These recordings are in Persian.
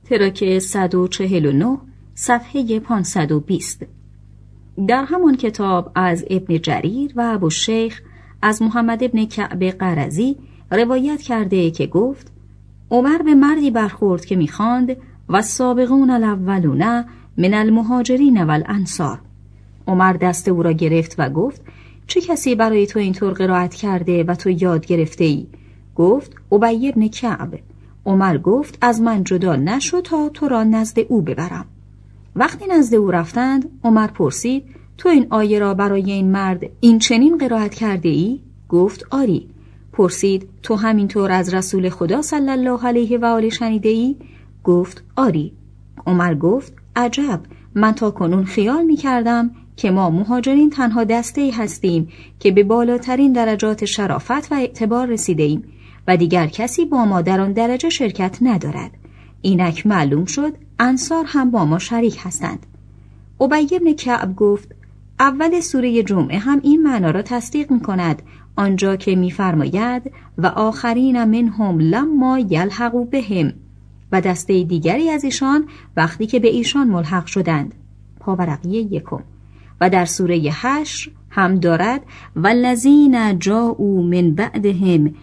تراک 149 صفحه 520. در همان کتاب از ابن جریر و ابوالشیخ از محمد ابن کعب قرظی روایت کرده که گفت عمر به مردی برخورد که می‌خواند و السابقون الاولون من المهاجرین والانصار. عمر دست او را گرفت و گفت چه کسی برای تو اینطور قرائت کرده و تو یاد گرفته ای؟ گفت ابی بن کعب. عمر گفت از من جدا نشو تا تو را نزد او ببرم. وقتی نزد او رفتند عمر پرسید تو این آیه را برای این مرد این چنین قرائت کرده ای؟ گفت آری. پرسید تو همینطور از رسول خدا صلی الله علیه و آله شنیده ای؟ گفت آری. عمر گفت عجب، من تا کنون خیال می کردم که ما مهاجرین تنها دسته‌ای هستیم که به بالاترین درجات شرافت و اعتبار رسیده ایم و دیگر کسی با ما در آن درجه شرکت ندارد. اینک معلوم شد انصار هم با ما شریک هستند. ابی بن کعب گفت اول سوره جمعه هم این معنا را تصدیق می کند، آنجا که می فرماید و آخرین منهم لما یلحقوا بهم، و دسته دیگری از ایشان وقتی که به ایشان ملحق شدند. پاورقی 1. و در سوره حشر هم دارد والذین جاءوا من بعدهم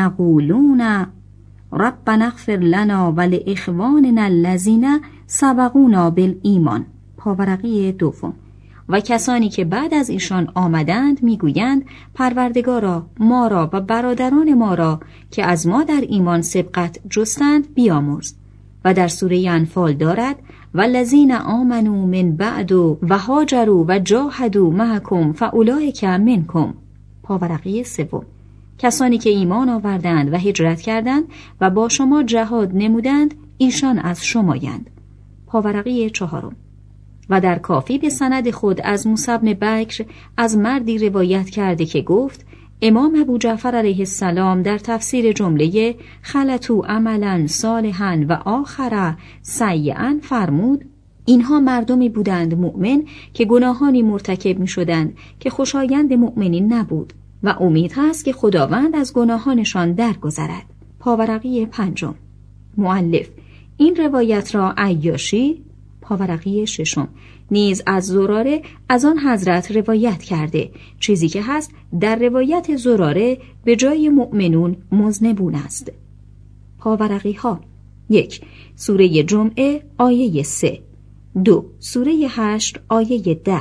یقولون ربنا اغفر لنا ولاخواننا الذین سبقونا بالایمان. پاورقی 2. و کسانی که بعد از ایشان آمدند میگویند پروردگارا ما را و برادران ما را که از ما در ایمان سبقت جستند بیامرز. و در سوره انفال دارد والذین آمنوا من بعد و هاجروا و جاهدوا معکم فاولئک منکم. پاورقی 3. کسانی که ایمان آوردند و هجرت کردند و با شما جهاد نمودند ایشان از شمایند. پاورقی 4. و در کافی به سند خود از موسی بن بکر از مردی روایت کرده که گفت امام ابو جعفر علیه السلام در تفسیر جمله خلطوا عملا صالحا و آخر سیئا فرمود اینها مردمی بودند مؤمن که گناهانی مرتکب می شدند که خوشایند مؤمنین نبود و امید هست که خداوند از گناهانشان درگذرد. پاورقی 5. مؤلف این روایت را عیاشی پاورقی 6 نیز از زراره از آن حضرت روایت کرده، چیزی که هست در روایت زراره به جای مؤمنون مذنبون است. پاورقی ها 1. سوره جمعه آیه 3. 2. سوره حشر آیه 10.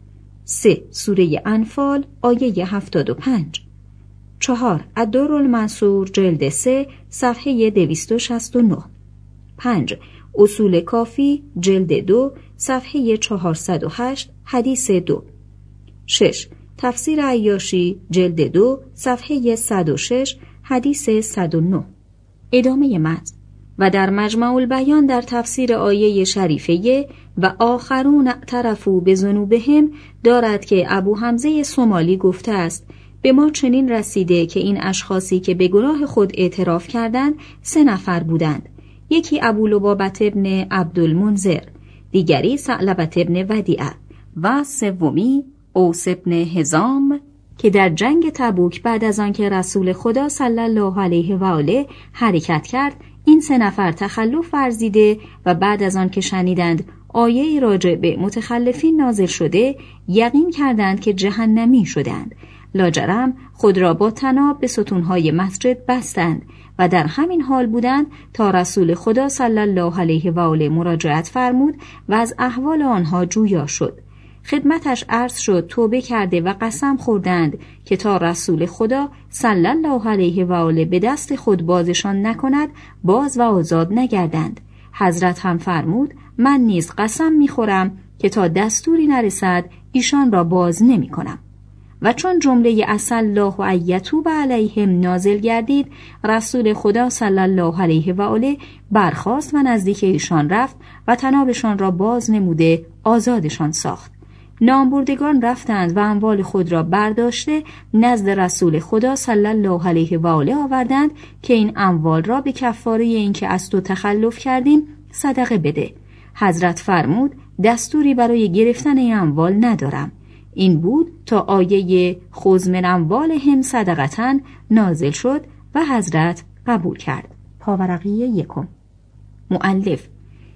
3. سوره انفال آیه 75. 4. الدرالمنصور جلد 3 صفحه 269. 5. اصول کافی جلد 2 صفحه 408 حدیث 2. 6. تفسیر عیاشی جلد 2 صفحه 106 حدیث 109. ادامه متن. و در مجمع البیان در تفسیر آیه شریفه و آخرون اعترفوا بذنوبهم دارد که ابو حمزه صومالی گفته است به ما چنین رسیده که این اشخاصی که به گناه خود اعتراف کردند 3 نفر بودند. یکی ابو لبابة ابن عبدالمنذر، دیگری ثعلبة ابن ودیعه و سومی اوس ابن حزام که در جنگ تبوک بعد از آنکه رسول خدا صلی الله علیه و آله حرکت کرد این 3 نفر تخلف ورزیده و بعد از آن که شنیدند آیه راجع به متخلفین نازل شده یقین کردند که جهنمی شدند. لاجرم خود را با طناب به ستونهای مسجد بستند و در همین حال بودند تا رسول خدا صلی الله علیه و آله مراجعت فرمود و از احوال آنها جویا شد. خدمتش عرض شد توبه کرده و قسم خوردند که تا رسول خدا صلی الله علیه و آله به دست خود بازشان نکند باز و آزاد نگردند. حضرت هم فرمود من نیز قسم میخورم که تا دستوری نرسد ایشان را باز نمی کنم. و چون جمله عسى الله ان یتوب علیهم نازل گردید رسول خدا صلی الله علیه و آله برخاست و نزدیک ایشان رفت و طنابشان را باز نموده آزادشان ساخت. نامبردگان رفتند و اموال خود را برداشته نزد رسول خدا صلی الله علیه و آله آوردند که این اموال را به کفاره این که از تو تخلف کردیم صدقه بده. حضرت فرمود دستوری برای گرفتن این اموال ندارم. این بود تا آیه خذ من اموالهم صدقةً نازل شد و حضرت قبول کرد. پاورقی 1. مؤلف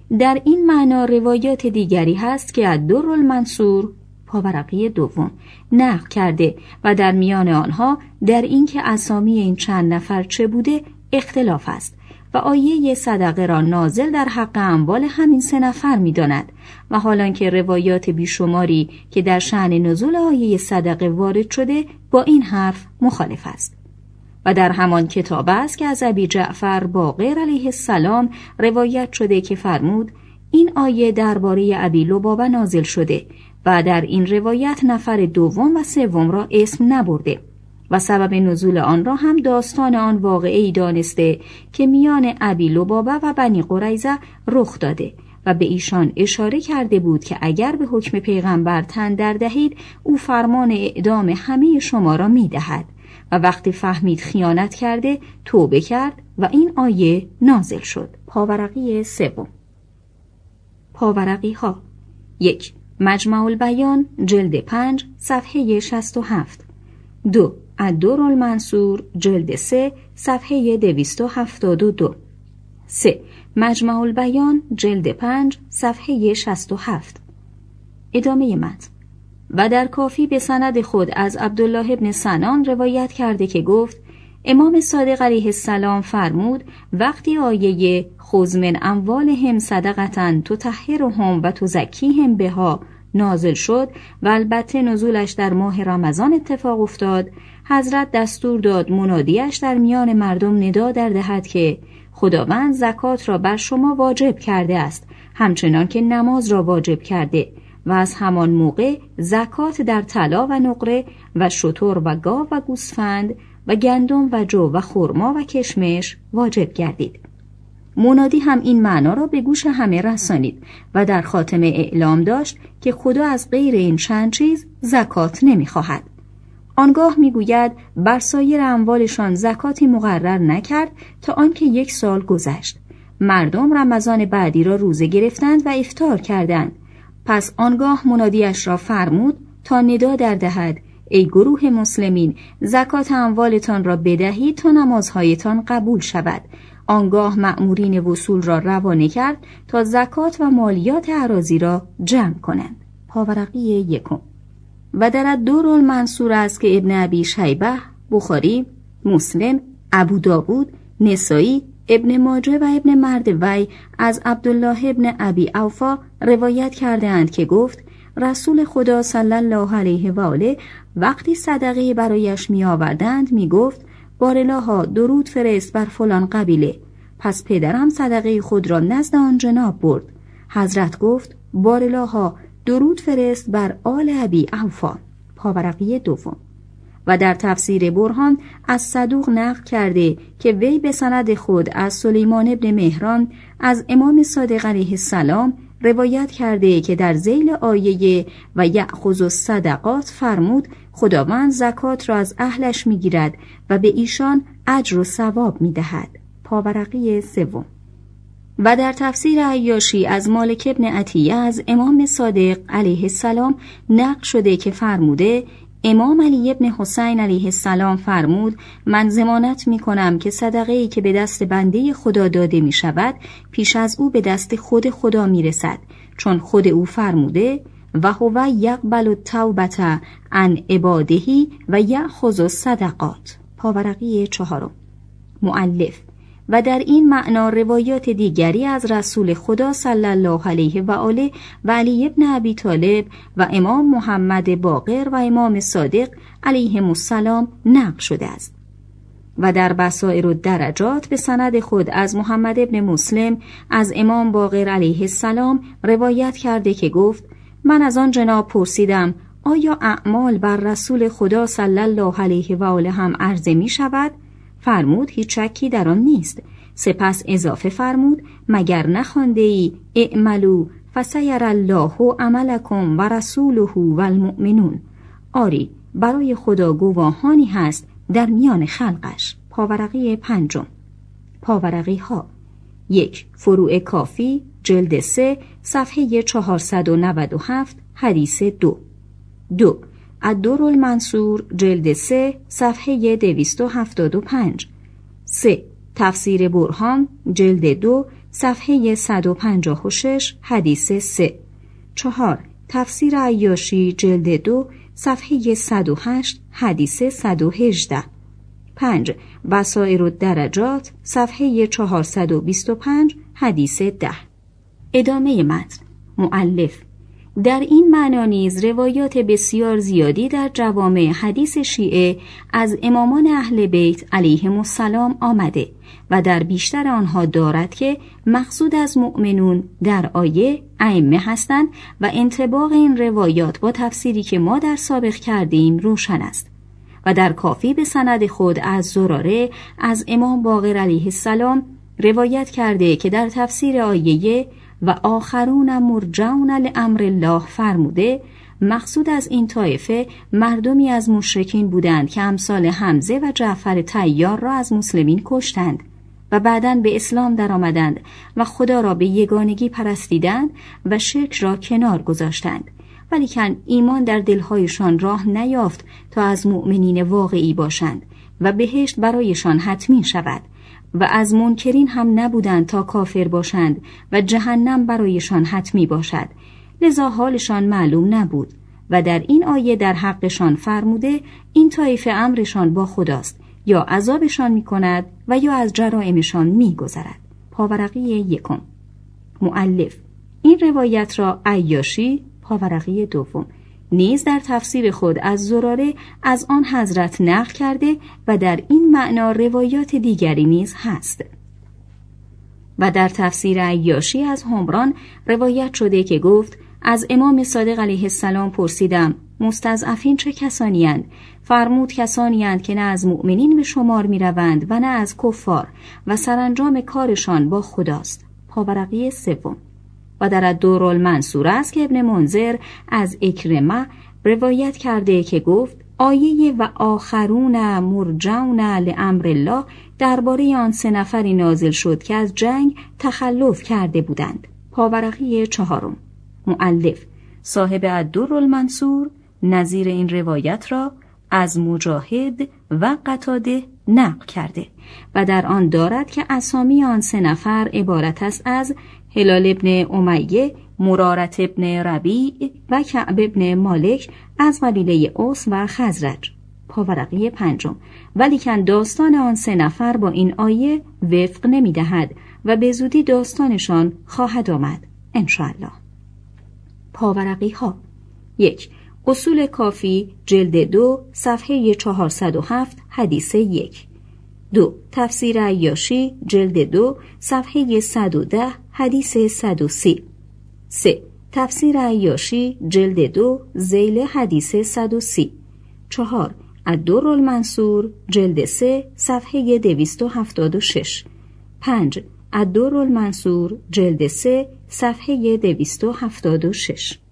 در این معنا روایات دیگری هست که الدرالمنصور پاورقی دوم نقل کرده و در میان آنها در این که اسامی این چند نفر چه بوده اختلاف است و آیه صدقه را نازل در حق اموال همین 3 نفر می داند و حالان که روایات بیشماری که در شأن نزول آیه صدقه وارد شده با این حرف مخالف است. و در همان کتاب است که از ابی جعفر باقر علیه السلام روایت شده که فرمود این آیه درباره ابی لبابه نازل شده و در این روایت نفر دوم و سوم را اسم نبرده و سبب نزول آن را هم داستان آن واقعه‌ای دانسته که میان ابی لبابه و بنی قریظه رخ داده و به ایشان اشاره کرده بود که اگر به حکم پیغمبر تن در دهید او فرمان اعدام همه شما را می دهد و وقتی فهمید خیانت کرده توبه کرد و این آیه نازل شد. پاورقی سوم. پاورقی ها 1. مجمع البیان جلد 5 صفحه 67 2. الدرالمنصور جلد 3 صفحه 272 3. مجمع البیان جلد 5 صفحه 67 ادامه متن. و در کافی به سند خود از عبدالله ابن سنان روایت کرده که گفت امام صادق علیه السلام فرمود وقتی آیه خذ من اموالهم صدقة تطهرهم و تزکیهم بها نازل شد و البته نزولش در ماه رمضان اتفاق افتاد، حضرت دستور داد منادیش در میان مردم ندا در دهد که خداوند زکات را بر شما واجب کرده است همچنان که نماز را واجب کرده و از همان موقع زکات در طلا و نقره و شتر و گاو و گوسفند و گندم و جو و خرما و کشمش واجب گردید. منادی هم این معنا را به گوش همه رسانید و در خاتمه اعلام داشت که خدا از غیر این چند چیز زکات نمی‌خواهد. آنگاه میگوید بر سایر اموالشان زکاتی مقرر نکرد تا آنکه 1 سال گذشت. مردم رمضان بعدی را روزه گرفتند و افطار کردند. پس آنگاه منادیش را فرمود تا ندا در دهد ای گروه مسلمین زکات اموالتان را بدهید تا نمازهایتان قبول شود. آنگاه مأمورین وصول را روانه کرد تا زکات و مالیات اراضی را جمع کنند. پاورقی 1. و در الدرالمنصور است که ابن ابی شیبه، بخاری، مسلم، ابو داود، نسائی، ابن ماجه و ابن مردوی از عبدالله ابن ابی اوفا روایت کرده اند که گفت رسول خدا صلی الله علیه و آله وقتی صدقه برایش می آوردند می گفت بارالها درود فرست بر فلان قبیله. پس پدرم صدقه خود را نزد آن جناب برد. حضرت گفت بارالها درود فرست بر آل ابی اوفا. پاورقی 2. و در تفسیر برهان از صدوق نقل کرده که وی به سند خود از سلیمان ابن مهران از امام صادق علیه السلام روایت کرده که در ذیل آیه و یأخذ الصدقات فرمود خداوند زکات را از اهلش میگیرد و به ایشان اجر و ثواب میدهد. پاورقی 3. و در تفسیر عیاشی از مالک ابن عطیه از امام صادق علیه السلام نقل شده که فرموده امام علی ابن حسین علیه السلام فرمود من ضمانت می کنم که صدقه‌ای که به دست بنده خدا داده می شود پیش از او به دست خود خدا می رسد، چون خود او فرموده و هو یقبل التوبة عن عباده و یأخذ الصدقات. پاورقی 4. مؤلف و در این معنا روایات دیگری از رسول خدا صلی الله علیه و آله و علی ابن ابی طالب و امام محمد باقر و امام صادق علیهم السلام نقل شده است. و در بصائر الدرجات به سند خود از محمد ابن مسلم از امام باقر علیه السلام روایت کرده که گفت من از آن جناب پرسیدم آیا اعمال بر رسول خدا صلی الله علیه و آله هم عرضه می شود؟ فرمود هیچ شکی در آن نیست. سپس اضافه فرمود مگر نخوانده ای اعملوا فسیر الله عملکم و رسوله و المؤمنون. آری برای خدا گواهانی هست در میان خلقش. پاورقی 5. پاورقی ها 1. فروع کافی جلد 3 صفحه 497 حدیث 2 2. الدرالمنصور جلد 3 صفحه 275 3. تفسیر برهان جلد 2 صفحه 156 حدیث 3. 4. تفسیر عیاشی جلد 2 صفحه 108 حدیث 118. 5. بصائر الدرجات صفحه 425 حدیث 10. ادامه متن. مؤلف: در این معنا نیز روایات بسیار زیادی در جوامع حدیث شیعه از امامان اهل بیت علیهم السلام آمده و در بیشتر آنها دارد که مقصود از مؤمنون در آیه ائمه هستند و انطباق این روایات با تفسیری که ما در سابق کردیم روشن است. و در کافی به سند خود از زراره از امام باقر علیه السلام روایت کرده که در تفسیر آیه و آخرون مرجعون لامر الله فرموده مقصود از این طایفه مردمی از مشرکین بودند که امثال حمزه و جعفر طیار را از مسلمین کشتند و بعداً به اسلام درآمدند و خدا را به یگانگی پرستیدند و شرک را کنار گذاشتند، ولیکن ایمان در دلهایشان راه نیافت تا از مؤمنین واقعی باشند و بهشت برایشان حتمی شود و از منکرین هم نبودند تا کافر باشند و جهنم برایشان حتمی باشد، لذا حالشان معلوم نبود و در این آیه در حقشان فرموده این طایفه امرشان با خداست، یا عذابشان می کند و یا از جرائمشان می گذرد. پاورقی 1. مؤلف: این روایت را عیاشی پاورقی 2 نیز در تفسیر خود از زراره از آن حضرت نقل کرده و در این معنا روایات دیگری نیز هست. و در تفسیر عیاشی از همران روایت شده که گفت از امام صادق علیه السلام پرسیدم مستضعفین چه کسانی اند؟ فرمود کسانی اند که نه از مؤمنین به شمار می روند و نه از کفار و سرانجام کارشان با خداست. پاورقی 3. و در الدرالمنصور است که ابن منذر از اکرمه روایت کرده که گفت آیه و آخرون مرجعون لامر الله درباره آن 3 نفری نازل شد که از جنگ تخلف کرده بودند. پاورقی 4. مؤلف: صاحب الدرالمنصور نظیر این روایت را از مجاهد و قتاده نقل کرده و در آن دارد که اسامی آن 3 نفر عبارت است از هلال ابن امیه، مرارت ابن ربیع و کعب ابن مالک از قبیله اوس و خزرج. پاورقی 5. ولیکن داستان آن 3 نفر با این آیه وفق نمی دهد و به زودی داستانشان خواهد آمد انشاءالله. پاورقی ها: 1. اصول کافی جلد 2 صفحه 407 حدیث 1. 2. تفسیر عیاشی جلد 2 صفحه 110 حدیث 130. 3. تفسیر عیاشی جلد 2 ذیل حدیث 130. 4. الدرالمنصور جلد 3 صفحه 276. 5. الدرالمنصور جلد 3 صفحه 276.